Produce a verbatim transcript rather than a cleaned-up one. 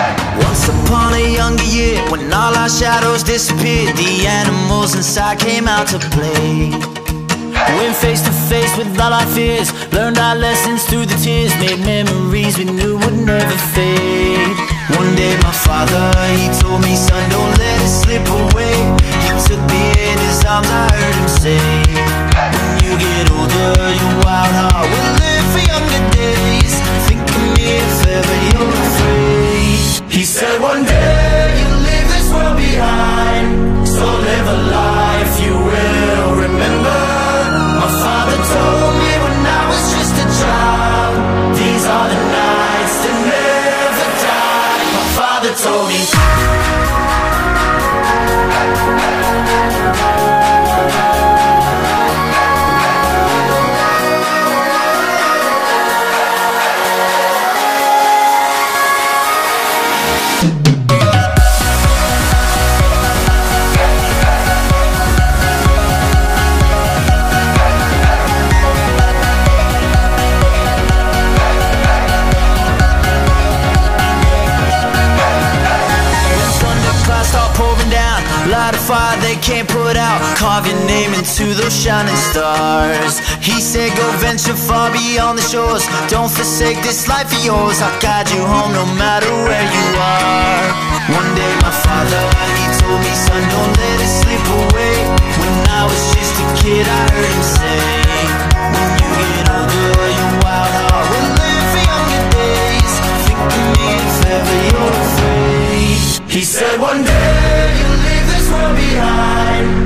Once upon a younger year, when all our shadows disappeared, the animals inside came out to play. Went face to face with all our fears, learned our lessons through the tears, made memories we knew would never fade. One day my father, he told me, son, don't let it slip away. He took me in his arms, I heard him say, when you get older, your wild heart will live for younger days. Think of me if ever you're afraid. He said one day you'll leave this world behind, so live a life you will remember. My father told me when I was just a child, these are the nights that never die. My father told me. Light a fire they can't put out, carve your name into those shining stars. He said go venture far beyond the shores, don't forsake this life of yours. I'll guide you home no matter where you are. One day my father, he told me, son, don't let it slip away. When I was just a kid I heard him say, when you get older your wild heart will live for younger days. Think of me if ever you're afraid. He said one day you'll leave this world behind,